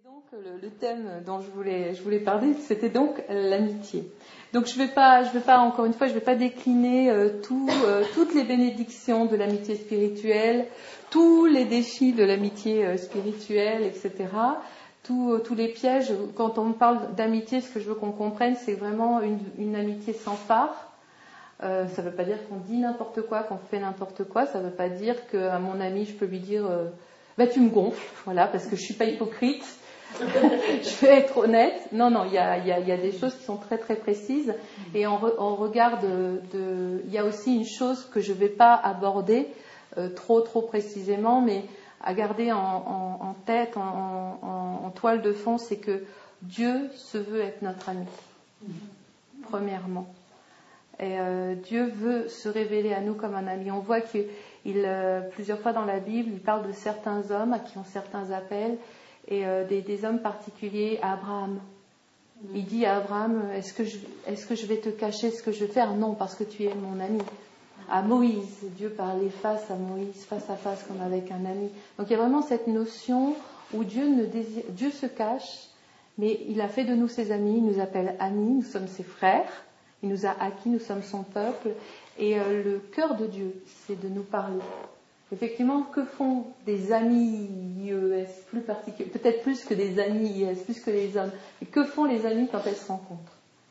Donc le thème dont je voulais parler, c'était donc l'amitié. Donc je vais pas encore une fois, je vais pas décliner toutes les bénédictions de l'amitié spirituelle, tous les défis de l'amitié spirituelle, etc. Tous les pièges. Quand on parle d'amitié, ce que je veux qu'on comprenne, c'est vraiment une amitié sans phare. Ça ne veut pas dire qu'on dit n'importe quoi, qu'on fait n'importe quoi. Ça ne veut pas dire qu'à mon ami, je peux lui dire tu me gonfles, voilà, parce que je suis pas hypocrite. Je vais être honnête. Non, il y a des choses qui sont très très précises. Et en regard il y a aussi une chose que je ne vais pas aborder trop précisément, mais à garder en tête, en toile de fond, c'est que Dieu se veut être notre ami, premièrement. Et Dieu veut se révéler à nous comme un ami. On voit qu'il plusieurs fois dans la Bible, il parle de certains hommes à qui ont certains appels, et des hommes particuliers, à Abraham. Il dit à Abraham, est-ce que je vais te cacher ce que je vais faire? Non, parce que tu es mon ami. À Moïse, Dieu parlait face à Moïse, face à face, comme avec un ami. Donc il y a vraiment cette notion où Dieu se cache, mais il a fait de nous ses amis, il nous appelle amis, nous sommes ses frères, il nous a acquis, nous sommes son peuple, et le cœur de Dieu, c'est de nous parler. Effectivement, que font des amis IES plus particuliers, peut-être plus que des amis IES, plus que les hommes, et que font les amis quand elles se rencontrent?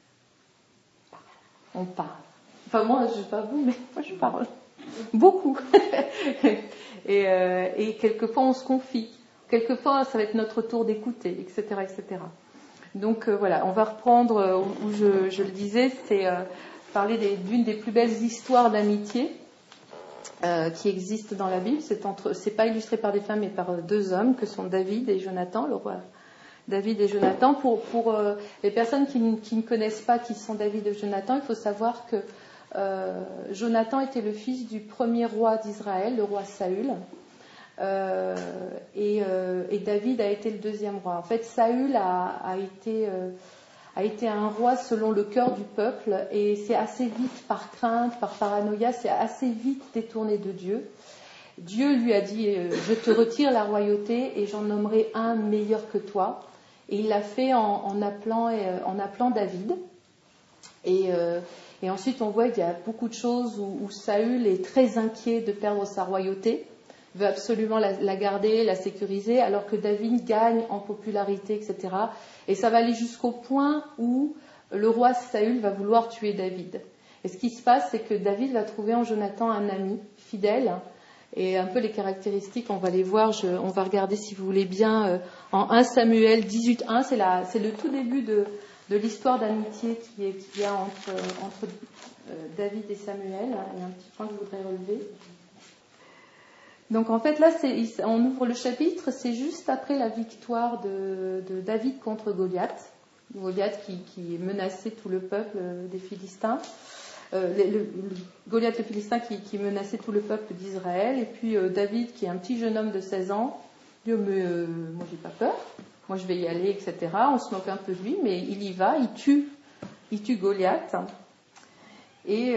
On parle. Enfin, moi, je ne sais pas vous, mais moi, je parle. Beaucoup. Et quelquefois, on se confie. Quelquefois, ça va être notre tour d'écouter, etc., etc. Donc, voilà, on va reprendre où je le disais, c'est parler d'une des plus belles histoires d'amitié qui existent dans la Bible. C'est pas illustré par des femmes, mais par deux hommes, que sont David et Jonathan, le roi David et Jonathan. Pour les personnes qui ne connaissent pas qui sont David et Jonathan, il faut savoir que Jonathan était le fils du premier roi d'Israël, le roi Saül, et David a été le deuxième roi. En fait, Saül a été un roi selon le cœur du peuple, et c'est assez vite, par crainte, par paranoïa, c'est assez vite détourné de Dieu. Dieu lui a dit, je te retire la royauté et j'en nommerai un meilleur que toi. Et il l'a fait en appelant David. Et ensuite, on voit qu'il y a beaucoup de choses où Saül est très inquiet de perdre sa royauté, veut absolument la garder, la sécuriser, alors que David gagne en popularité, etc. Et ça va aller jusqu'au point où le roi Saül va vouloir tuer David. Et ce qui se passe, c'est que David va trouver en Jonathan un ami fidèle. Et un peu les caractéristiques, on va les voir, on va regarder si vous voulez bien en 1 Samuel 18:1, c'est le tout début de l'histoire d'amitié qu'il y a entre David et Samuel. Il y a un petit point que je voudrais relever. Donc en fait là, on ouvre le chapitre, c'est juste après la victoire de David contre Goliath. Goliath qui menaçait tout le peuple des Philistins. Goliath le Philistin qui menaçait tout le peuple d'Israël, et puis David qui est un petit jeune homme de 16 ans, dit moi j'ai pas peur, moi je vais y aller, etc. On se moque un peu de lui, mais il y va, il tue Goliath, et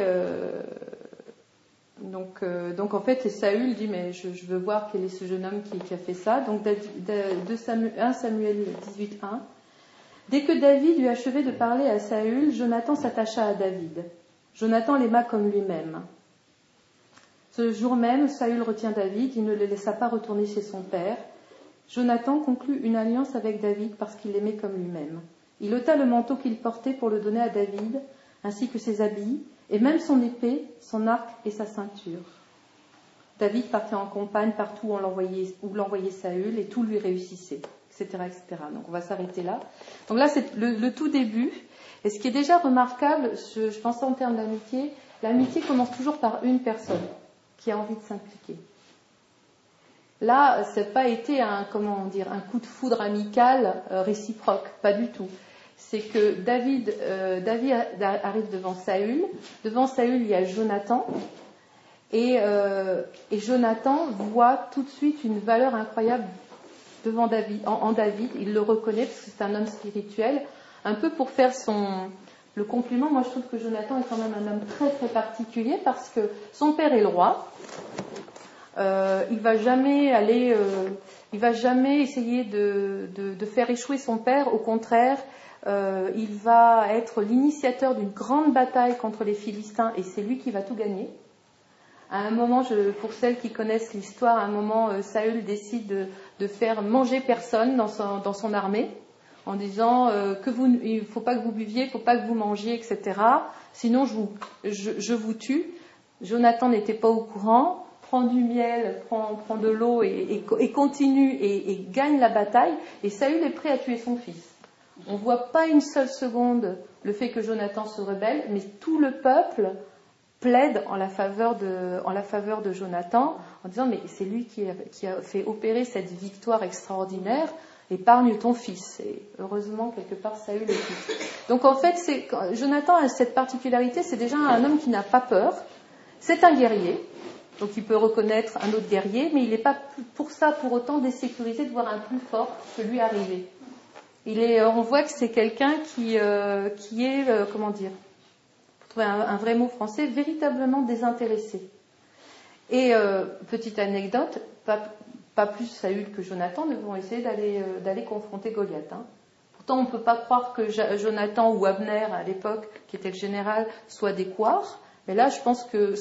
donc en fait Saül dit mais je veux voir quel est ce jeune homme qui a fait ça. Donc 1 Samuel 18:1. Dès que David eut achevé de parler à Saül, Jonathan s'attacha à David. Jonathan l'aima comme lui-même. Ce jour même, Saül retient David, il ne le laissa pas retourner chez son père. Jonathan conclut une alliance avec David parce qu'il l'aimait comme lui-même. Il ôta le manteau qu'il portait pour le donner à David, ainsi que ses habits, et même son épée, son arc et sa ceinture. David partait en campagne partout où l'envoyait Saül, et tout lui réussissait, etc., etc. Donc on va s'arrêter là. Donc là, c'est le tout début. Et ce qui est déjà remarquable, je pense en termes d'amitié, l'amitié commence toujours par une personne qui a envie de s'impliquer. Là, ça n'a pas été un coup de foudre amical réciproque, pas du tout. C'est que David arrive devant Saül. Devant Saül, il y a Jonathan. Et Jonathan voit tout de suite une valeur incroyable devant David, en David. Il le reconnaît parce que c'est un homme spirituel. Un peu pour faire le compliment, moi je trouve que Jonathan est quand même un homme très très particulier parce que son père est le roi. Il va jamais aller Il va jamais essayer de faire échouer son père. Au contraire, il va être l'initiateur d'une grande bataille contre les Philistins et c'est lui qui va tout gagner. À un moment, pour celles qui connaissent l'histoire, à un moment, Saül décide de faire manger personne dans son armée, en disant il ne faut pas que vous buviez, il ne faut pas que vous mangiez, etc. Sinon, je vous tue. Jonathan n'était pas au courant, prend du miel, prend de l'eau et continue et gagne la bataille. Et Saül est prêt à tuer son fils. On ne voit pas une seule seconde le fait que Jonathan se rebelle, mais tout le peuple plaide en la faveur de Jonathan, en disant mais c'est lui qui a fait opérer cette victoire extraordinaire, épargne ton fils. Et heureusement, quelque part, Saül est fils. Donc en fait, Jonathan a cette particularité, c'est déjà un homme qui n'a pas peur, c'est un guerrier, donc il peut reconnaître un autre guerrier, mais il n'est pas pour ça, pour autant, désécurisé de voir un plus fort que lui arriver. On voit que c'est quelqu'un qui est, comment dire, pour trouver un vrai mot français, véritablement désintéressé. Et petite anecdote, pas plus Saül que Jonathan ne vont essayer d'aller confronter Goliath. Hein. Pourtant, on ne peut pas croire que Jonathan ou Abner, à l'époque, qui était le général, soient des couards. Mais là, je pense que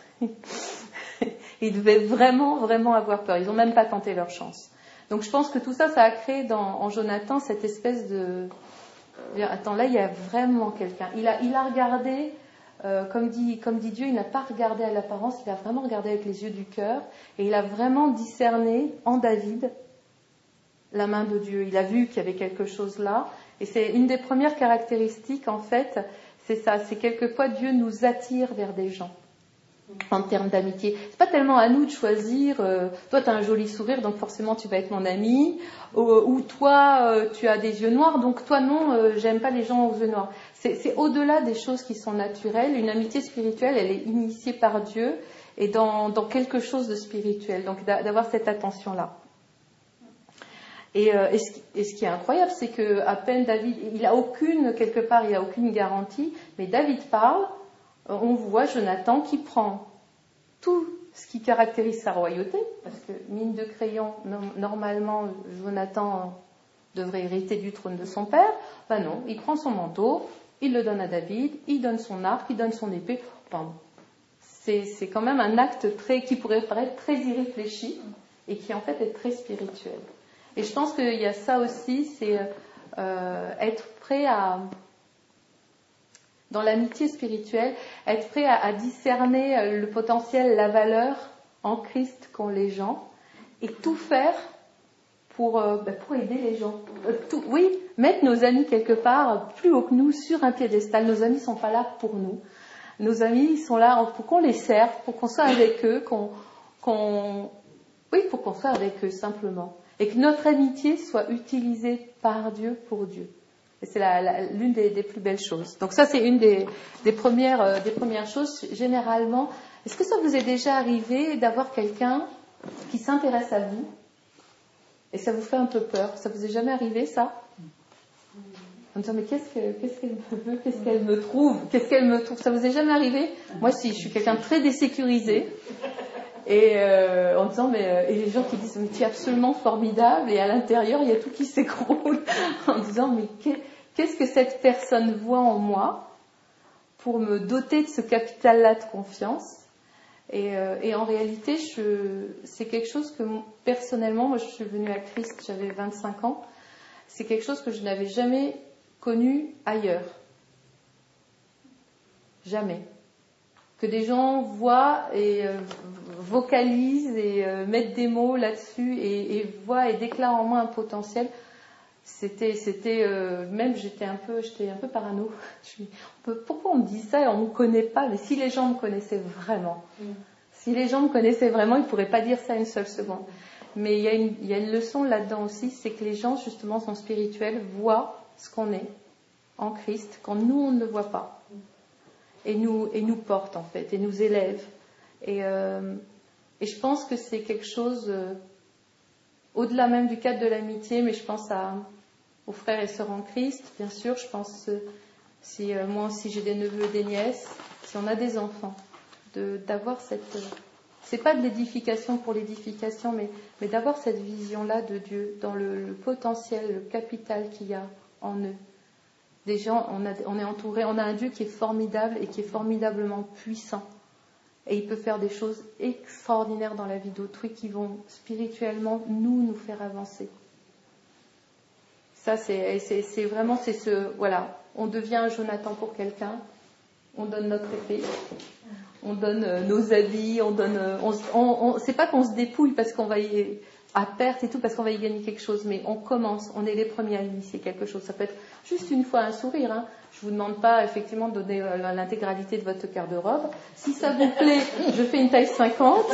ils devaient vraiment, vraiment avoir peur. Ils n'ont même pas tenté leur chance. Donc je pense que tout ça, ça a créé en Jonathan cette espèce de... Attends, là, il y a vraiment quelqu'un. Il a regardé, comme dit Dieu, il n'a pas regardé à l'apparence, il a vraiment regardé avec les yeux du cœur. Et il a vraiment discerné en David la main de Dieu. Il a vu qu'il y avait quelque chose là. Et c'est une des premières caractéristiques, en fait, c'est ça. C'est quelquefois Dieu nous attire vers des gens. En termes d'amitié, c'est pas tellement à nous de choisir. Toi, tu as un joli sourire, donc forcément tu vas être mon ami. Ou toi, tu as des yeux noirs, donc toi non, j'aime pas les gens aux yeux noirs. C'est au-delà des choses qui sont naturelles. Une amitié spirituelle, elle est initiée par Dieu et dans quelque chose de spirituel. Donc d'avoir cette attention-là. Et ce qui est incroyable, c'est que à peine David, il a aucune garantie, mais David parle. On voit Jonathan qui prend tout ce qui caractérise sa royauté, parce que, mine de crayon, normalement, Jonathan devrait hériter du trône de son père. Ben non, il prend son manteau, il le donne à David, il donne son arc, il donne son épée. Enfin, c'est quand même un acte qui pourrait paraître très irréfléchi, et qui en fait est très spirituel. Et je pense qu'il y a ça aussi, c'est être prêt à... Dans l'amitié spirituelle, être prêt à discerner le potentiel, la valeur en Christ qu'ont les gens et tout faire pour aider les gens. Mettre nos amis quelque part plus haut que nous, sur un piédestal. Nos amis ne sont pas là pour nous. Nos amis, ils sont là pour qu'on les serve, pour qu'on soit avec eux, pour qu'on soit avec eux simplement. Et que notre amitié soit utilisée par Dieu pour Dieu. Et c'est l'une des plus belles choses. Donc ça, c'est une des premières choses. Généralement, est-ce que ça vous est déjà arrivé d'avoir quelqu'un qui s'intéresse à vous et ça vous fait un peu peur? Ça vous est jamais arrivé, ça? En me disant, mais qu'est-ce qu'elle me veut? Qu'est-ce qu'elle me trouve? Qu'est-ce qu'elle me trouve? Ça vous est jamais arrivé? Moi, si, je suis quelqu'un de très désécurisé. Et en disant, et les gens qui disent, mais tu es absolument formidable, et à l'intérieur, il y a tout qui s'écroule, en disant, mais qu'est-ce que cette personne voit en moi pour me doter de ce capital-là de confiance? Et en réalité, c'est quelque chose que, personnellement, moi je suis venue à Christ, j'avais 25 ans, c'est quelque chose que je n'avais jamais connu ailleurs. Jamais. Que des gens voient et vocalisent et mettent des mots là-dessus et voient et déclarent en moi un potentiel. Même j'étais un peu parano. Pourquoi on me dit ça et on me connaît pas? Mais si les gens me connaissaient vraiment, ils ne pourraient pas dire ça une seule seconde. Mais il y a une leçon là-dedans aussi, c'est que les gens justement sont spirituels, voient ce qu'on est en Christ quand nous on ne le voit pas. Et nous porte en fait, et nous élève. Et je pense que c'est quelque chose au-delà même du cadre de l'amitié, mais je pense aux frères et sœurs en Christ, bien sûr. Je pense moi aussi j'ai des neveux et des nièces, si on a des enfants, d'avoir cette C'est pas de l'édification pour l'édification, mais d'avoir cette vision-là de Dieu, dans le potentiel, le capital qu'il y a en eux. Des gens, on est entouré, on a un Dieu qui est formidable et qui est formidablement puissant. Et il peut faire des choses extraordinaires dans la vie d'autrui qui vont spirituellement nous faire avancer. Ça, c'est vraiment, voilà, on devient un Jonathan pour quelqu'un, on donne notre épée, on donne nos habits, c'est pas qu'on se dépouille parce qu'on va y à perte et tout, parce qu'on va y gagner quelque chose, mais on commence, on est les premiers à initier quelque chose. Ça peut être juste une fois un sourire, hein. Je vous demande pas effectivement de donner l'intégralité de votre garde-robe. Si ça vous plaît, je fais une taille 50.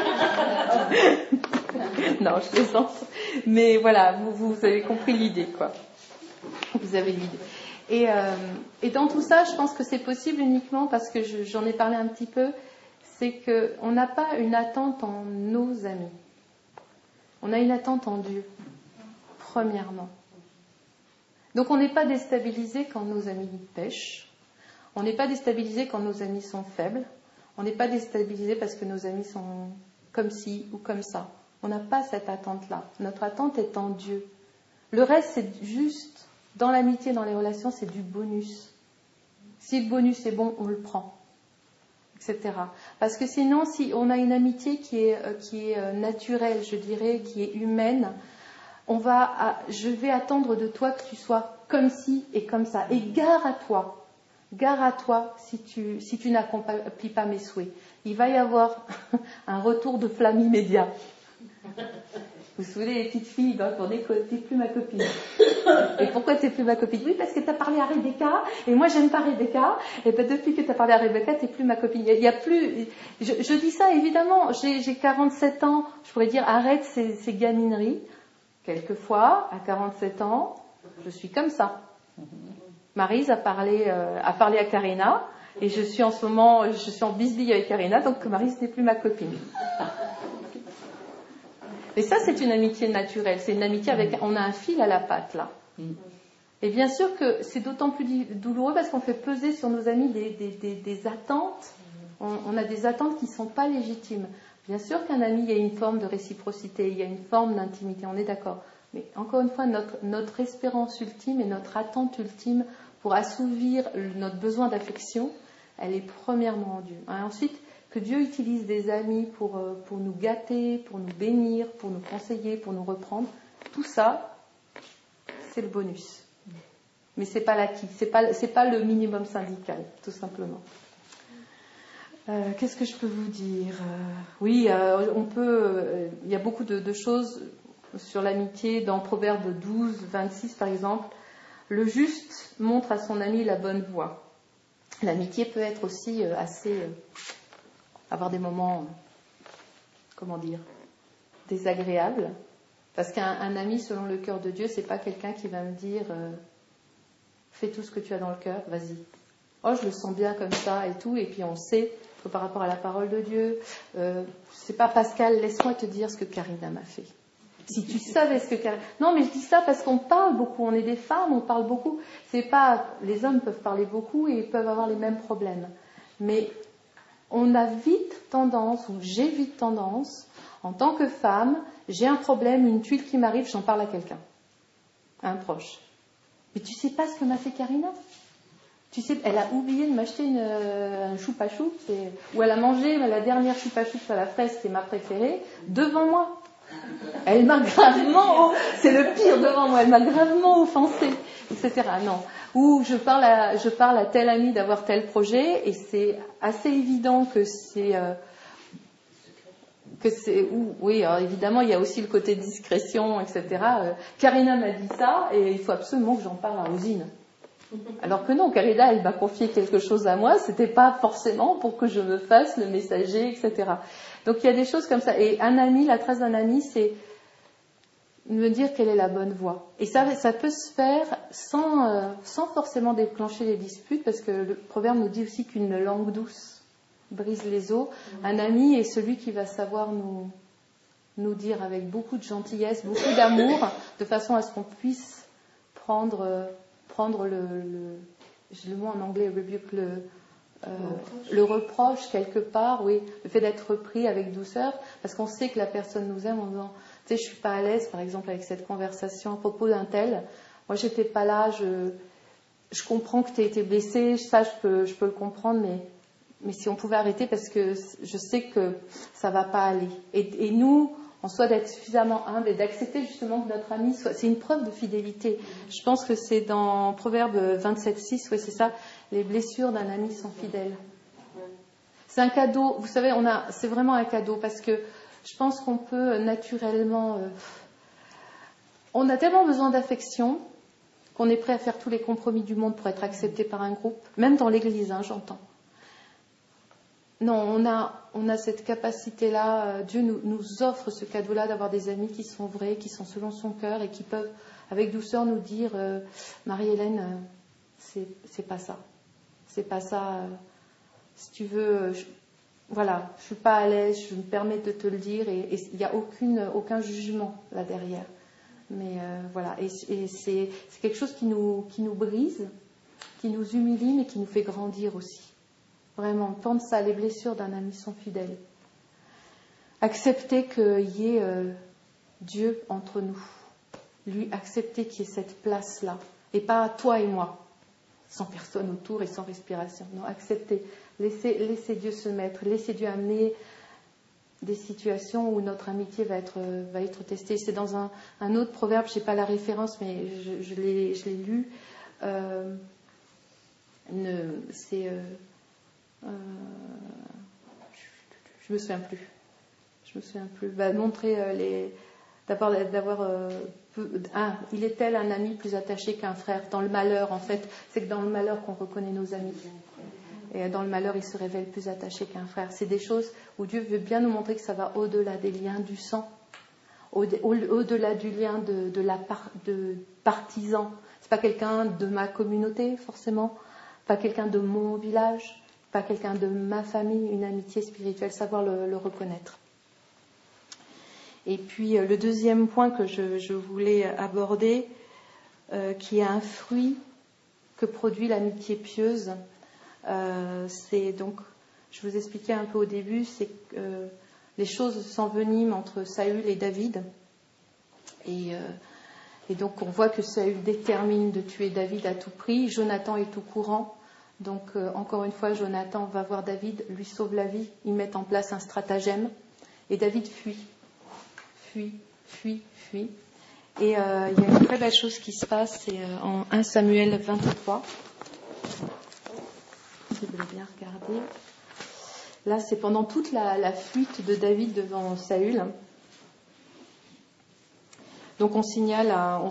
Non, je plaisante. Mais voilà, vous avez compris l'idée, quoi. Vous avez l'idée. Et dans tout ça, je pense que c'est possible uniquement parce que j'en ai parlé un petit peu, c'est qu'on n'a pas une attente en nos amis. On a une attente en Dieu, premièrement. Donc on n'est pas déstabilisé quand nos amis pêchent. On n'est pas déstabilisé quand nos amis sont faibles. On n'est pas déstabilisé parce que nos amis sont comme ci ou comme ça. On n'a pas cette attente-là. Notre attente est en Dieu. Le reste, c'est juste, dans l'amitié, dans les relations, c'est du bonus. Si le bonus est bon, on le prend, etc. Parce que sinon, si on a une amitié qui est naturelle, je dirais, qui est humaine, je vais attendre de toi que tu sois comme ci et comme ça. Et gare à toi si tu n'accomplis pas mes souhaits. Il va y avoir un retour de flamme immédiat. Vous vous souvenez, les petites filles, pour dire que t'es plus ma copine. Et pourquoi t'es plus ma copine? Oui, parce que t'as parlé à Rebecca, et moi j'aime pas Rebecca, et ben depuis que t'as parlé à Rebecca, t'es plus ma copine. Il y a plus, je dis ça évidemment, j'ai 47 ans, je pourrais dire arrête ces gamineries. Quelquefois, à 47 ans, je suis comme ça. Maryse a parlé à Karina, et je suis en bisbille avec Karina, donc Maryse n'est plus ma copine. Et ça, c'est une amitié naturelle. C'est une amitié on a un fil à la patte, là. Et bien sûr que c'est d'autant plus douloureux parce qu'on fait peser sur nos amis des attentes. On a des attentes qui ne sont pas légitimes. Bien sûr qu'un ami, il y a une forme de réciprocité, il y a une forme d'intimité, on est d'accord. Mais encore une fois, notre espérance ultime et notre attente ultime pour assouvir notre besoin d'affection, elle est premièrement en Dieu. Ensuite, que Dieu utilise des amis pour nous gâter, pour nous bénir, pour nous conseiller, pour nous reprendre, tout ça, c'est le bonus. Mais c'est pas l'acquis, c'est pas le minimum syndical, tout simplement. Qu'est-ce que je peux vous dire? Oui, il y a beaucoup de choses sur l'amitié dans Proverbe 12, 26 par exemple. Le juste montre à son ami la bonne voie. L'amitié peut être aussi avoir des moments, désagréables. Parce qu'un ami, selon le cœur de Dieu, c'est pas quelqu'un qui va me dire fais tout ce que tu as dans le cœur, vas-y. Oh, je le sens bien comme ça et tout, et puis on sait que par rapport à la parole de Dieu, c'est pas Pascal, laisse-moi te dire ce que Karina m'a fait. Si tu savais ce que Karina... Non, mais je dis ça parce qu'on parle beaucoup, on est des femmes, on parle beaucoup. C'est pas... Les hommes peuvent parler beaucoup et ils peuvent avoir les mêmes problèmes. Mais on a vite tendance, ou j'ai vite tendance, en tant que femme, j'ai un problème, une tuile qui m'arrive, j'en parle à quelqu'un, à un proche. Mais tu sais pas ce que m'a fait Karina? Tu sais, elle a oublié de m'acheter un choupa-choup, ou elle a mangé la dernière choupa-choup à la fraise, qui est ma préférée, devant moi. Elle m'a gravement, c'est le pire devant moi, elle m'a gravement offensée, etc. Non. Ou je parle à tel ami d'avoir tel projet, et c'est assez évident que oui, alors évidemment, il y a aussi le côté discrétion, etc. Karina m'a dit ça, et il faut absolument que j'en parle à Rosine. Alors que non, Karina, elle m'a confié quelque chose à moi, c'était pas forcément pour que je me fasse le messager, etc. Donc il y a des choses comme ça. Et un ami, la trace d'un ami, c'est me dire quelle est la bonne voie. Et ça peut se faire sans forcément déclencher des disputes, parce que le proverbe nous dit aussi qu'une langue douce brise les os. Un ami est celui qui va savoir nous dire avec beaucoup de gentillesse, beaucoup d'amour, de façon à ce qu'on puisse prendre le mot en anglais, rebuke, le reproche quelque part, oui, le fait d'être repris avec douceur, parce qu'on sait que la personne nous aime en disant, tu sais, je suis pas à l'aise, par exemple, avec cette conversation à propos d'un tel. Moi, j'étais pas là, je comprends que tu as été blessé, ça, je peux le comprendre, mais si on pouvait arrêter, parce que je sais que ça va pas aller. Et nous, en soi, d'être suffisamment humble et d'accepter justement que notre ami soit... C'est une preuve de fidélité. Je pense que c'est dans Proverbe 27:6, oui, c'est ça, les blessures d'un ami sont fidèles. C'est un cadeau, vous savez, c'est vraiment un cadeau, parce que je pense qu'on peut naturellement... on a tellement besoin d'affection qu'on est prêt à faire tous les compromis du monde pour être accepté par un groupe, même dans l'église, j'entends. Non, on a cette capacité-là. Dieu nous offre ce cadeau-là d'avoir des amis qui sont vrais, qui sont selon son cœur et qui peuvent, avec douceur, nous dire Marie-Hélène, c'est pas ça. C'est pas ça. Si tu veux, voilà, je suis pas à l'aise, je me permets de te le dire et il n'y a aucun jugement là derrière. Mais voilà, et c'est quelque chose qui nous brise, qui nous humilie, mais qui nous fait grandir aussi. Vraiment, entendre ça, les blessures d'un ami sont fidèles. Accepter qu'il y ait Dieu entre nous. Lui, accepter qu'il y ait cette place-là. Et pas toi et moi, sans personne autour et sans respiration. Non, accepter. Laisser Dieu se mettre. Laisser Dieu amener des situations où notre amitié va être testée. C'est dans un autre proverbe, je n'ai pas la référence, mais je l'ai lu. C'est... je me souviens plus. Montrer il est tel un ami plus attaché qu'un frère. Dans le malheur, en fait, c'est que dans le malheur qu'on reconnaît nos amis. Et dans le malheur, il se révèle plus attaché qu'un frère. C'est des choses où Dieu veut bien nous montrer que ça va au-delà des liens du sang, au-delà du lien de partisan. C'est pas quelqu'un de ma communauté forcément, pas quelqu'un de mon village. Pas quelqu'un de ma famille, une amitié spirituelle, savoir le reconnaître. Et puis le deuxième point que je voulais aborder, qui est un fruit que produit l'amitié pieuse, c'est donc, je vous expliquais un peu au début, c'est que les choses s'enveniment entre Saül et David. Et donc on voit que Saül détermine de tuer David à tout prix. Jonathan est au courant. Donc, encore une fois, Jonathan va voir David, lui sauve la vie, ils mettent en place un stratagème, et David fuit. Et il y a une très belle chose qui se passe, c'est en 1 Samuel 23. Si vous voulez bien regarder. Là, c'est pendant toute la fuite de David devant Saül. Donc, on signale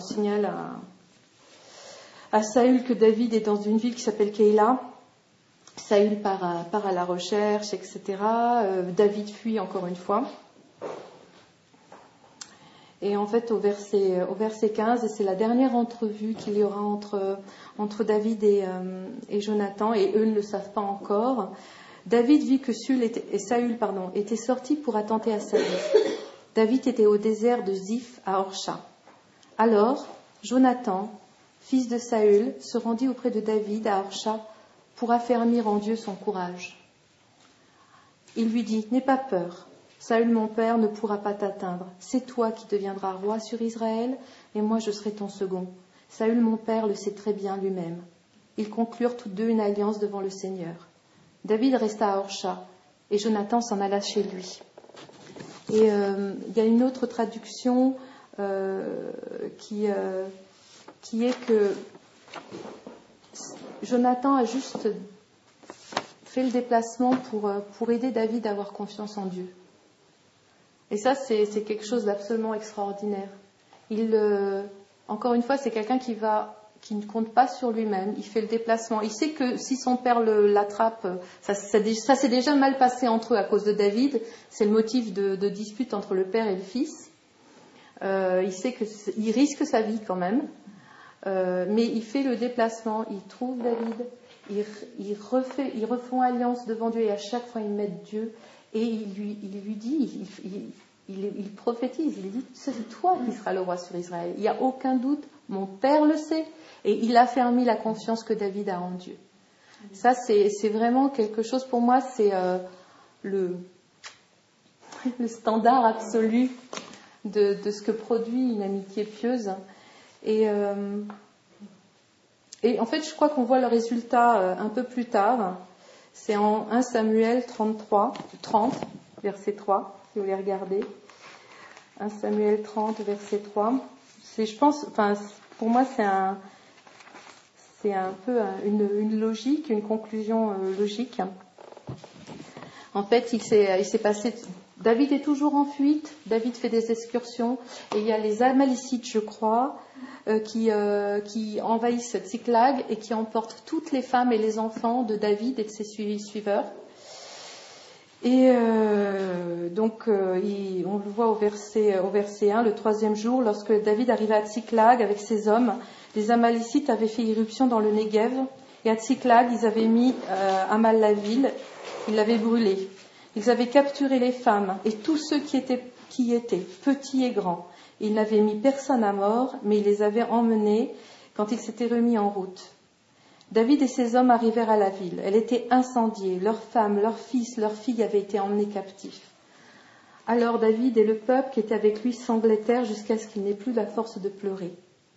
à Saül que David est dans une ville qui s'appelle Keïla. Saül part à la recherche, etc. David fuit encore une fois. Et en fait, au verset 15, et c'est la dernière entrevue qu'il y aura entre David et Jonathan, et eux ne le savent pas encore. David vit que Saül étaient sortis pour attenter à sa vie. David était au désert de Ziph à Orsha. Alors, Jonathan, fils de Saül, se rendit auprès de David à Orsha pour affermir en Dieu son courage. Il lui dit « N'aie pas peur, Saül mon père ne pourra pas t'atteindre. C'est toi qui deviendras roi sur Israël, et moi je serai ton second. Saül mon père le sait très bien lui-même. » Ils conclurent tous deux une alliance devant le Seigneur. David resta à Orsha, et Jonathan s'en alla chez lui. Et il y a une autre traduction qui est que Jonathan a juste fait le déplacement pour aider David à avoir confiance en Dieu. Et ça, c'est quelque chose d'absolument extraordinaire. Encore une fois, c'est quelqu'un qui ne compte pas sur lui-même. Il fait le déplacement. Il sait que si son père l'attrape, ça s'est déjà mal passé entre eux à cause de David. C'est le motif de dispute entre le père et le fils. Il sait qu'il risque sa vie quand même. Mais il fait le déplacement. Il trouve David. Ils refont alliance devant Dieu et à chaque fois ils mettent Dieu. Et il lui dit, il prophétise, il dit, c'est toi qui seras le roi sur Israël. Il n'y a aucun doute, mon père le sait. Et il a affermi la confiance que David a en Dieu. Ça, c'est vraiment quelque chose, pour moi, c'est le standard absolu de ce que produit une amitié pieuse. Et en fait, je crois qu'on voit le résultat un peu plus tard. C'est en 1 Samuel 30, verset 3, si vous voulez regarder. 1 Samuel 30, verset 3. Pour moi, c'est un peu une logique, une conclusion logique. En fait, il s'est passé... David est toujours en fuite, David fait des excursions, et il y a les Amalécites, je crois, qui envahissent Tsiklag et qui emportent toutes les femmes et les enfants de David et de ses suiveurs. Et on le voit au verset 1, le 3e jour, lorsque David arriva à Tsiklag avec ses hommes, les Amalécites avaient fait irruption dans le Negev, et à Tsiklag, ils avaient mis à mal la ville, ils l'avaient brûlée. Ils avaient capturé les femmes et tous ceux qui y étaient, petits et grands. Ils n'avaient mis personne à mort, mais ils les avaient emmenés quand ils s'étaient remis en route. David et ses hommes arrivèrent à la ville. Elle était incendiée. Leurs femmes, leurs fils, leurs filles avaient été emmenés captifs. Alors David et le peuple qui était avec lui sanglottèrent jusqu'à ce qu'il n'ait plus la force de pleurer.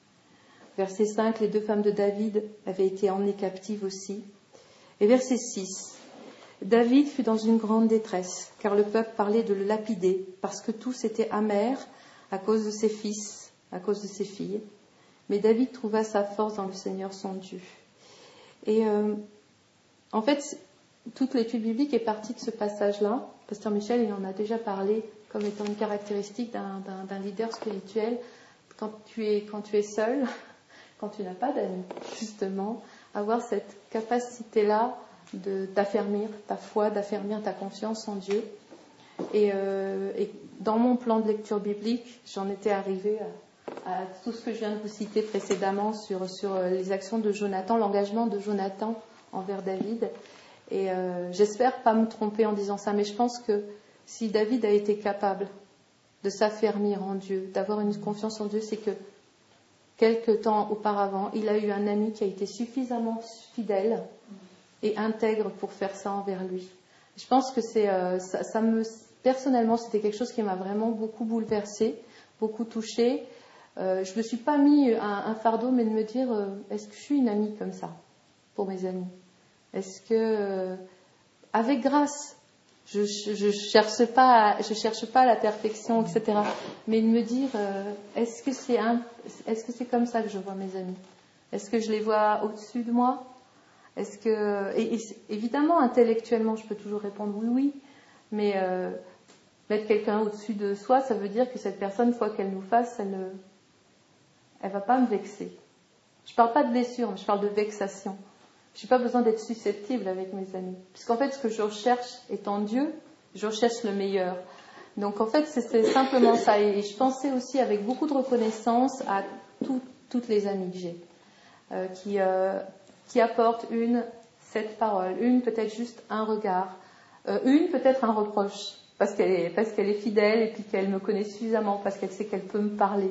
Verset 5, les 2 femmes de David avaient été emmenées captives aussi. Et verset 6, David fut dans une grande détresse, car le peuple parlait de le lapider, parce que tous étaient amers à cause de ses fils, à cause de ses filles. Mais David trouva sa force dans le Seigneur son Dieu. Et en fait, toute l'étude biblique est partie de ce passage-là. Pasteur Michel, il en a déjà parlé comme étant une caractéristique d'un leader spirituel. Quand tu es seul, quand tu n'as pas d'amis, justement, avoir cette capacité-là d'affermir ta foi, d'affermir ta confiance en Dieu. Et dans mon plan de lecture biblique, j'en étais arrivée à tout ce que je viens de vous citer précédemment sur les actions de Jonathan, l'engagement de Jonathan envers David. Et j'espère pas me tromper en disant ça, mais je pense que si David a été capable de s'affermir en Dieu, d'avoir une confiance en Dieu, c'est que quelque temps auparavant, il a eu un ami qui a été suffisamment fidèle et intègre pour faire ça envers lui. Je pense que personnellement, c'était quelque chose qui m'a vraiment beaucoup bouleversée, beaucoup touchée. Je me suis pas mis un fardeau, mais de me dire, est-ce que je suis une amie comme ça pour mes amis? Est-ce que, avec grâce, je cherche pas la perfection, etc. Mais de me dire, est-ce que c'est comme ça que je vois mes amis? Est-ce que je les vois au-dessus de moi? Est-ce que, et évidemment, intellectuellement, je peux toujours répondre oui, mais mettre quelqu'un au-dessus de soi, ça veut dire que cette personne, quoi qu'elle nous fasse, elle va pas me vexer. Je parle pas de blessure, mais je parle de vexation. J'ai pas besoin d'être susceptible avec mes amis, puisqu'en fait, ce que je recherche étant Dieu, je recherche le meilleur. Donc en fait, c'est simplement ça. Et je pensais aussi avec beaucoup de reconnaissance à toutes les amies que j'ai, qui apporte cette parole, une peut-être juste un regard, une peut-être un reproche, parce qu'elle est fidèle et puis qu'elle me connaît suffisamment, parce qu'elle sait qu'elle peut me parler.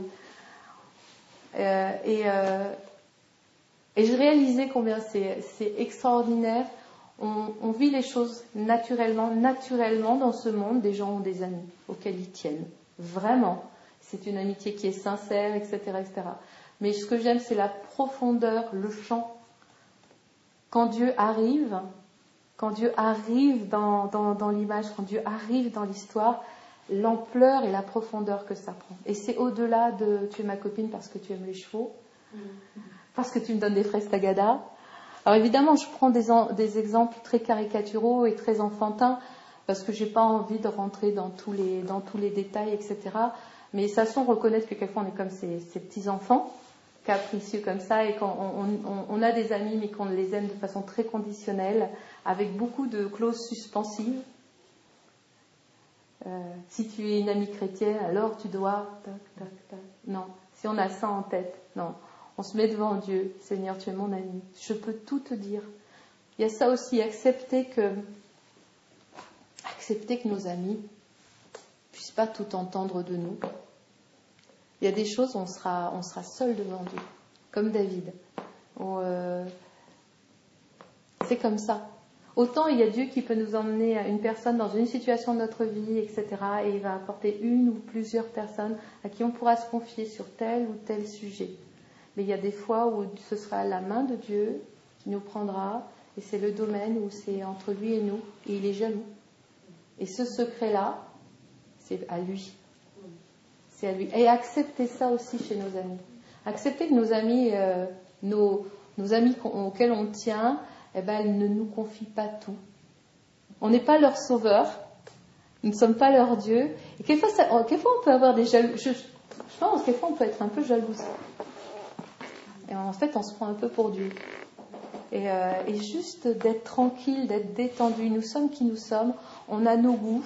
Et je réalisais combien c'est extraordinaire. On vit les choses naturellement dans ce monde. Des gens ont des amis auxquels ils tiennent. Vraiment. C'est une amitié qui est sincère, etc., etc. Mais ce que j'aime, c'est la profondeur, le champ. Quand Dieu arrive dans l'image, quand Dieu arrive dans l'histoire, l'ampleur et la profondeur que ça prend. Et c'est au-delà de tu es ma copine parce que tu aimes les chevaux, parce que tu me donnes des fraises tagada. Alors évidemment, je prends des exemples très caricaturaux et très enfantins parce que j'ai pas envie de rentrer dans tous les détails, etc. Mais ça sans reconnaître que quelquefois on est comme ces petits enfants capricieux comme ça, et quand on a des amis mais qu'on les aime de façon très conditionnelle, avec beaucoup de clauses suspensives. Si tu es une amie chrétienne, alors tu dois... Non, si on a ça en tête, non. On se met devant Dieu, Seigneur, tu es mon ami, je peux tout te dire. Il y a ça aussi, accepter que nos amis puissent pas tout entendre de nous. Il y a des choses où on sera seul devant Dieu, comme David. C'est comme ça. Autant il y a Dieu qui peut nous emmener une personne dans une situation de notre vie, etc. Et il va apporter une ou plusieurs personnes à qui on pourra se confier sur tel ou tel sujet. Mais il y a des fois où ce sera la main de Dieu qui nous prendra, et c'est le domaine où c'est entre lui et nous, et il est jaloux. Et ce secret-là, c'est à lui. C'est à lui. Et acceptez ça aussi chez nos amis. Acceptez que nos amis, nos amis auxquels on tient, elles ne nous confient pas tout. On n'est pas leur sauveur. Nous ne sommes pas leur Dieu. Et quelquefois on peut avoir des jaloux. Je pense que quelquefois on peut être un peu jalouse. Et en fait, on se prend un peu pour Dieu. Et juste d'être tranquille, d'être détendu. Nous sommes qui nous sommes. On a nos goûts.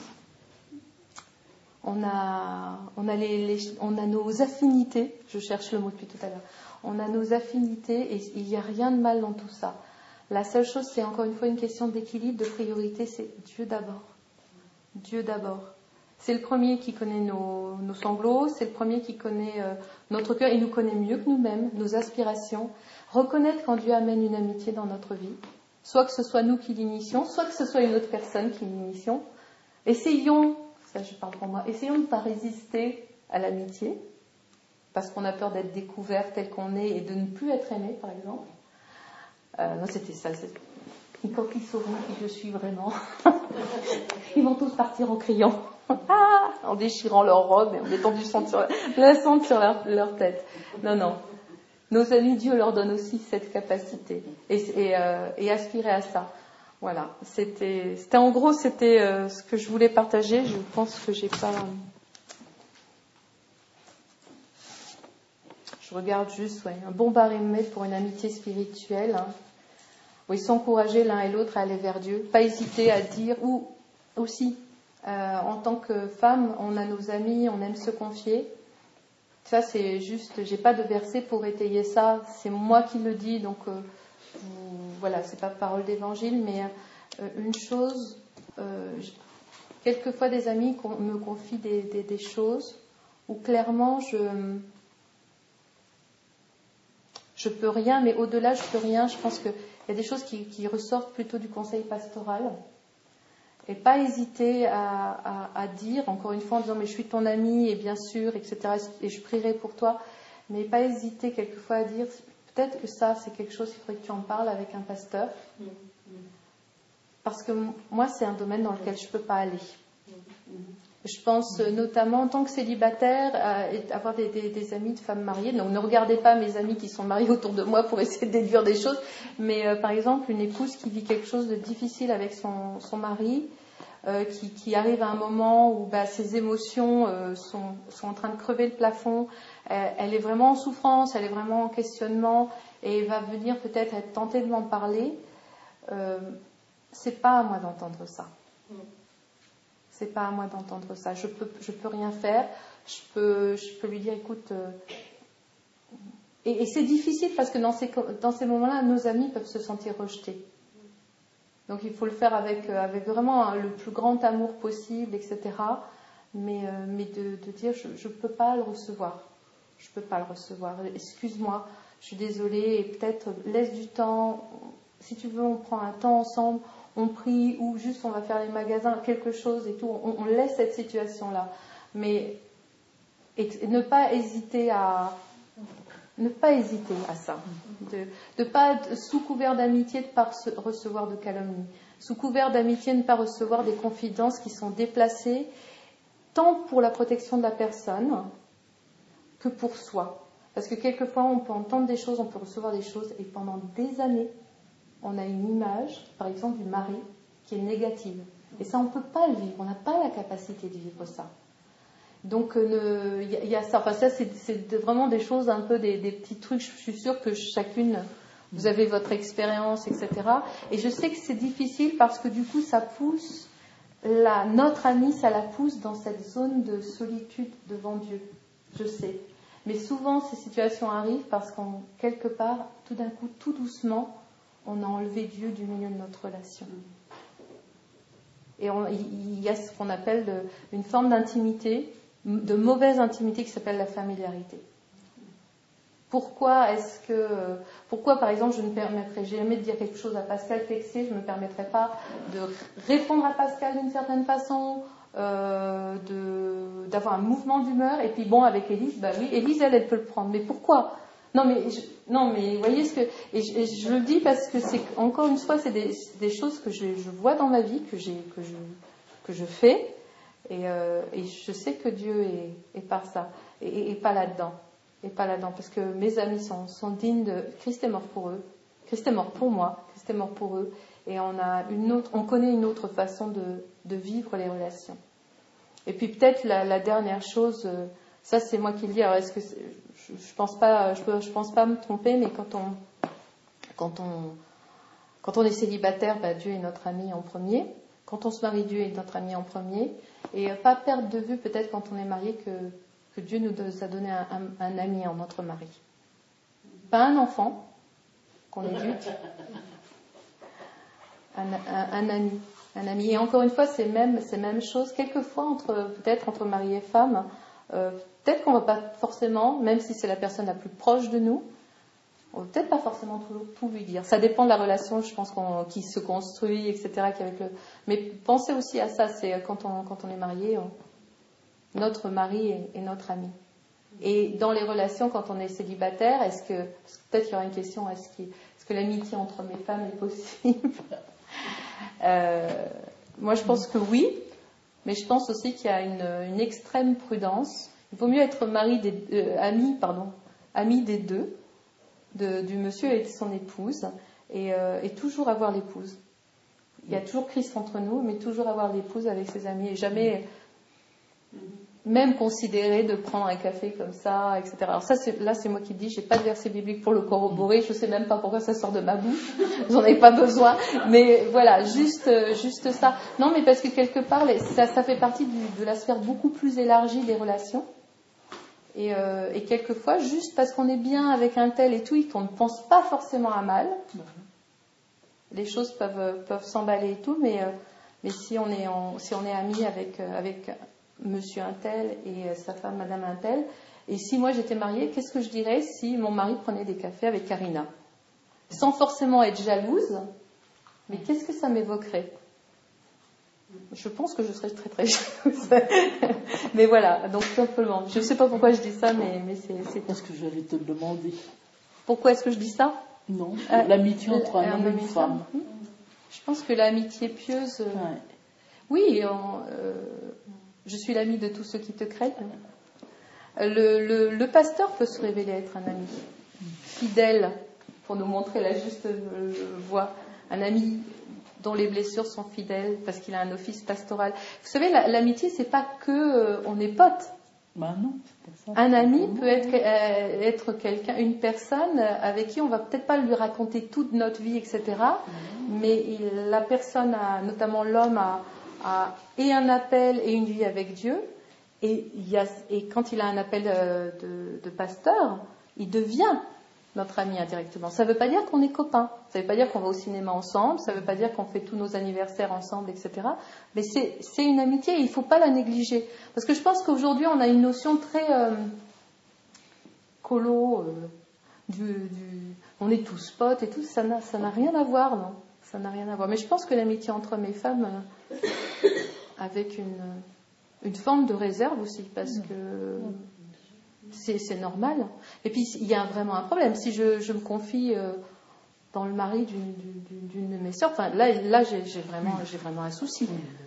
On a nos affinités. Je cherche le mot depuis tout à l'heure. On a nos affinités et il n'y a rien de mal dans tout ça. La seule chose, c'est encore une fois une question d'équilibre, de priorité, c'est Dieu d'abord. Dieu d'abord. C'est le premier qui connaît nos sanglots, c'est le premier qui connaît notre cœur, il nous connaît mieux que nous-mêmes, nos aspirations. Reconnaître quand Dieu amène une amitié dans notre vie, soit que ce soit nous qui l'initions, soit que ce soit une autre personne qui l'initions. Essayons, ça je parle pour moi, essayons de ne pas résister à l'amitié, parce qu'on a peur d'être découvert tel qu'on est et de ne plus être aimé, par exemple. Non, c'était ça. Quand ils sauront qui je suis vraiment, ils vont tous partir en criant, en déchirant leur robe et en mettant du sang sur leur tête. Non. Nos amis, Dieu leur donne aussi cette capacité et aspirer à ça. Voilà. C'était en gros, c'était ce que je voulais partager. Je pense que j'ai pas. Je regarde juste, un bon baromètre pour une amitié spirituelle. Oui, s'encourager l'un et l'autre à aller vers Dieu. Pas hésiter à dire, ou aussi, en tant que femme, on a nos amis, on aime se confier. Ça, c'est juste, j'ai pas de verset pour étayer ça. C'est moi qui le dis, donc voilà, c'est pas parole d'évangile, mais une chose, quelquefois des amis me confient des choses où clairement je peux rien, mais au-delà, je peux rien. Je pense qu'il y a des choses qui ressortent plutôt du conseil pastoral. Et pas hésiter à dire, encore une fois, en disant, mais je suis ton ami, et bien sûr, etc., et je prierai pour toi. Mais pas hésiter quelquefois à dire, peut-être que ça, c'est quelque chose, il faudrait que tu en parles avec un pasteur. Parce que moi, c'est un domaine dans lequel je ne peux pas aller. Je pense notamment en tant que célibataire avoir des amis de femmes mariées. Donc ne regardez pas mes amis qui sont mariés autour de moi pour essayer de déduire des choses. Mais par exemple, une épouse qui vit quelque chose de difficile avec son mari, qui arrive à un moment où ses émotions sont en train de crever le plafond. Elle est vraiment en souffrance, elle est vraiment en questionnement et va venir peut-être être tentée de m'en parler. C'est pas à moi d'entendre ça. C'est pas à moi d'entendre ça. Je peux rien faire. Je peux lui dire, écoute. Et c'est difficile parce que dans ces moments-là, nos amis peuvent se sentir rejetés. Donc il faut le faire avec vraiment le plus grand amour possible, etc. Mais de dire, je peux pas le recevoir. Je peux pas le recevoir. Excuse-moi, je suis désolée. Et peut-être laisse du temps. Si tu veux, on prend un temps ensemble. On prie ou juste on va faire les magasins, quelque chose et tout. On laisse cette situation-là. Mais ne pas hésiter à ça. De pas, sous couvert d'amitié, de ne pas recevoir de calomnie. Sous couvert d'amitié, ne pas recevoir des confidences qui sont déplacées, tant pour la protection de la personne que pour soi. Parce que quelquefois, on peut entendre des choses, on peut recevoir des choses, et pendant des années, on a une image, par exemple, du mari qui est négative. Et ça, on ne peut pas le vivre. On n'a pas la capacité de vivre ça. Donc, il y a ça. Enfin, ça, c'est vraiment des choses, un peu des petits trucs. Je suis sûre que chacune, vous avez votre expérience, etc. Et je sais que c'est difficile parce que du coup, ça pousse notre amie, ça la pousse dans cette zone de solitude devant Dieu. Je sais. Mais souvent, ces situations arrivent parce qu'en quelque part, tout d'un coup, tout doucement, on a enlevé Dieu du milieu de notre relation. Et il y a ce qu'on appelle une forme d'intimité, de mauvaise intimité qui s'appelle la familiarité. Pourquoi par exemple, je ne permettrai jamais de dire quelque chose à Pascal Texé, je ne me permettrai pas de répondre à Pascal d'une certaine façon, d'avoir un mouvement d'humeur, et puis bon, avec Élise, bah oui, Élise, elle peut le prendre. Mais pourquoi ? Non, mais vous voyez ce que... Et je le dis parce que c'est, encore une fois, c'est des choses que je vois dans ma vie, que je fais, et je sais que Dieu est par ça, et pas là-dedans. Et pas là-dedans, parce que mes amis sont dignes de... Christ est mort pour eux, Christ est mort pour moi, Christ est mort pour eux, et on connaît une autre façon de vivre les relations. Et puis peut-être la dernière chose, ça c'est moi qui le dis, alors est-ce que je pense pas me tromper, mais quand on est célibataire, bah, Dieu est notre ami en premier. Quand on se marie, Dieu est notre ami en premier. Et pas perdre de vue peut-être quand on est marié que Dieu nous a donné un ami en notre mari. Pas un enfant qu'on éduque, un ami. Un ami. Et encore une fois, c'est même chose. Quelquefois, peut-être entre mari et femme, peut-être qu'on ne va pas forcément, même si c'est la personne la plus proche de nous, on ne va peut-être pas forcément tout lui dire. Ça dépend de la relation, je pense, qui se construit, etc. Mais pensez aussi à ça, c'est quand on est marié, notre mari est notre ami. Et dans les relations, quand on est célibataire, parce que peut-être il y aura une question, est-ce que l'amitié entre mes femmes est possible ? Moi, je pense que oui, mais je pense aussi qu'il y a une extrême prudence. Il vaut mieux être ami des deux, du monsieur et de son épouse, et toujours avoir l'épouse. Il y a toujours Christ entre nous, mais toujours avoir l'épouse avec ses amis, et jamais même considérer de prendre un café comme ça, etc. Alors ça, c'est moi qui le dis, j'ai pas de verset biblique pour le corroborer, je sais même pas pourquoi ça sort de ma bouche, j'en ai pas besoin, mais voilà, juste ça. Non, mais parce que quelque part, ça fait partie de la sphère beaucoup plus élargie des relations, et quelquefois, juste parce qu'on est bien avec un tel et tout, et qu'on ne pense pas forcément à mal, les choses peuvent s'emballer et tout, mais si on est amis avec monsieur un tel et sa femme madame un tel, et si moi j'étais mariée, qu'est-ce que je dirais si mon mari prenait des cafés avec Karina, sans forcément être jalouse, mais qu'est-ce que ça m'évoquerait? Je pense que je serais très très jalouse. Mais voilà, donc simplement, je ne sais pas pourquoi je dis ça, mais c'est parce que j'allais te le demander. Pourquoi est-ce que je dis ça? Non, l'amitié entre un homme et une femme. Je pense que l'amitié pieuse, oui, je suis l'ami de tous ceux qui te craignent. Le pasteur peut se révéler être un ami fidèle pour nous montrer la juste voie. Un ami dont les blessures sont fidèles parce qu'il a un office pastoral. Vous savez, l'amitié, c'est pas que on est potes. Ben non, c'est pas ça. Un ami peut être quelqu'un, une personne avec qui on va peut-être pas lui raconter toute notre vie, etc. Mais la personne, notamment l'homme, a et un appel et une vie avec Dieu. Et quand il a un appel de pasteur, il devient notre ami indirectement. Ça ne veut pas dire qu'on est copains, ça ne veut pas dire qu'on va au cinéma ensemble, ça ne veut pas dire qu'on fait tous nos anniversaires ensemble, etc. Mais c'est une amitié et il ne faut pas la négliger. Parce que je pense qu'aujourd'hui, on a une notion très colo, on est tous potes et tout, ça n'a rien à voir, non ? Ça n'a rien à voir. Mais je pense que l'amitié entre hommes et femmes, avec une forme de réserve aussi, parce que c'est normal. Et puis, il y a vraiment un problème. Si je me confie dans le mari d'une de mes sœurs, enfin, là j'ai vraiment un souci.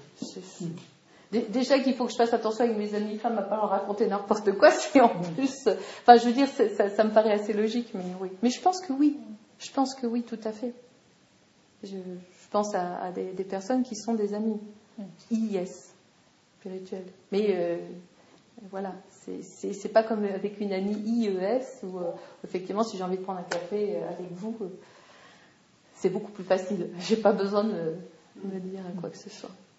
Déjà qu'il faut que je fasse attention avec mes amies femmes à ne pas leur raconter n'importe quoi, si en plus... Enfin, je veux dire, ça me paraît assez logique, mais oui. Mais je pense que oui. Je pense que oui, tout à fait. Je pense à des personnes qui sont des amis. IIS, spirituels. Mais... voilà, c'est pas comme avec une amie IES où effectivement si j'ai envie de prendre un café avec vous, c'est beaucoup plus facile. J'ai pas besoin de me dire quoi que ce soit.